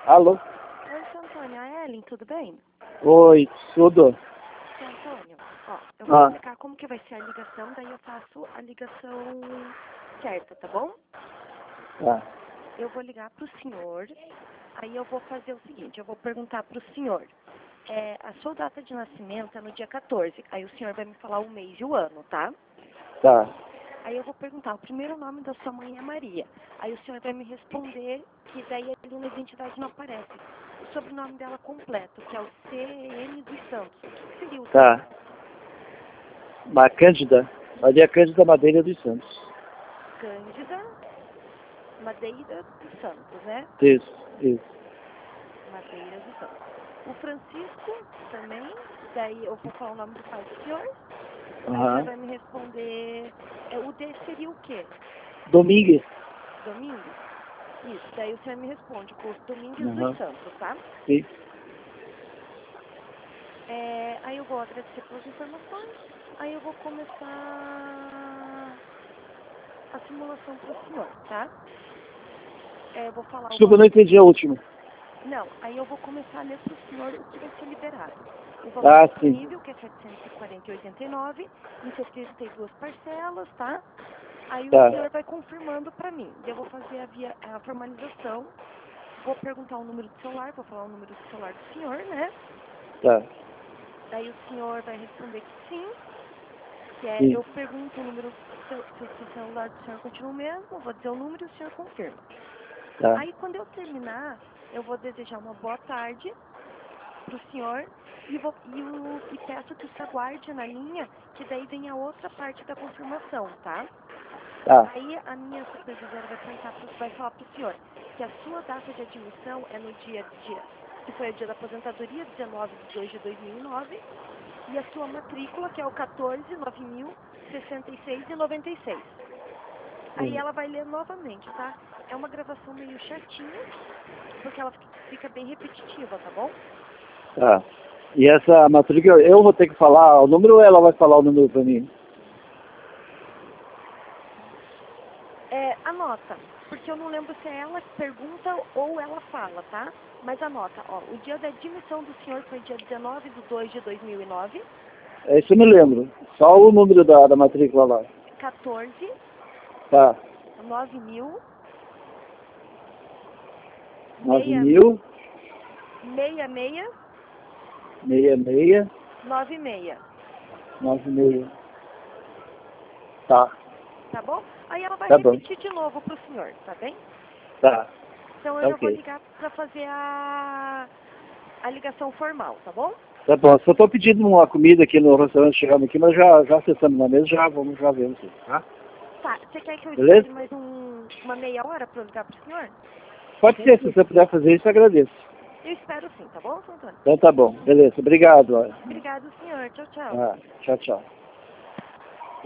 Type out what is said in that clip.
Alô? Oi, seu Antônio. A Ellen, tudo bem? Oi, tudo? Seu Antônio, ó, eu vou Ah, explicar como que vai ser a ligação, daí eu faço a ligação certa, tá bom? tá. Eu vou ligar pro senhor, aí eu vou fazer o seguinte, eu vou perguntar pro senhor. A sua data de nascimento é no dia 14, aí o senhor vai me falar o mês e o ano, tá? Tá. Aí eu vou perguntar, o primeiro nome da sua mãe é Maria. Aí o senhor vai me responder que daí ali na identidade não aparece. O sobrenome dela completo, que é o CN dos Santos. O que seria o Tá. Cândida. Maria Cândida Madeira dos Santos. Cândida Madeira dos Santos, né? Isso, isso. Madeira dos Santos. O Francisco também, daí eu vou falar o nome do pai do senhor. Aí o senhor Aham. vai me responder, o D seria o quê? Domingues. Domingos? Isso, daí o senhor me responde com os Domingos dos Aham. Santos, tá? Sim. Aí eu vou agradecer pelas informações, aí eu vou começar a simulação para o senhor, tá? Eu vou falar o Desculpa, eu não valor. entendi a última. Não, aí eu vou começar a ler para o senhor o que vai ser liberado. O valor Ah, sim. disponível, que é 740,89, em 72 parcelas, tá? Aí o Tá. senhor vai confirmando para mim. Eu vou fazer a formalização, vou perguntar o número do celular, vou falar o número do celular do senhor, né? Tá. Daí o senhor vai responder que sim, Sim. eu pergunto o número, se o celular do senhor continua o mesmo, eu vou dizer o número e o senhor confirma. Tá. Aí quando eu terminar, eu vou desejar uma boa tarde para o senhor e peço que o senhor aguarde na linha, que daí vem a outra parte da confirmação, tá? Tá. Aí a minha supervisora vai falar para o senhor que a sua data de admissão é no que foi o dia da aposentadoria, 19/2/2009, e a sua matrícula, que é o 14.9.066,96. Aí Sim. ela vai ler novamente, tá? É uma gravação meio chatinha, porque ela fica bem repetitiva, tá bom? Tá. E essa matrícula, eu vou ter que falar o número ou ela vai falar o número pra mim? Anota, porque eu não lembro se é ela que pergunta ou ela fala, tá? Mas anota, ó, o dia da admissão do senhor foi dia 19/2/2009, É, isso eu me lembro. Só o número da matrícula lá. 14, Tá. 9.000, 9 6, mil, 66, 66, 96, 96. Tá. tá bom? Aí ela vai Tá bom. repetir de novo pro senhor, tá bem? Tá. Então eu Tá já vou ok. ligar para fazer a ligação formal, tá bom? Tá bom. Só tô pedindo uma comida aqui no restaurante chegando aqui, mas já acessamos na mesa, já vemos aqui, tá? Tá, você quer que eu Beleza? espere mais uma meia hora para eu ligar pro senhor? Pode ser, se você puder fazer isso, eu agradeço. Eu espero sim, tá bom, seu Antônio? Então tá bom. Beleza. Obrigado. Olha. Obrigado, senhor. Tchau, tchau. Ah, tchau, tchau.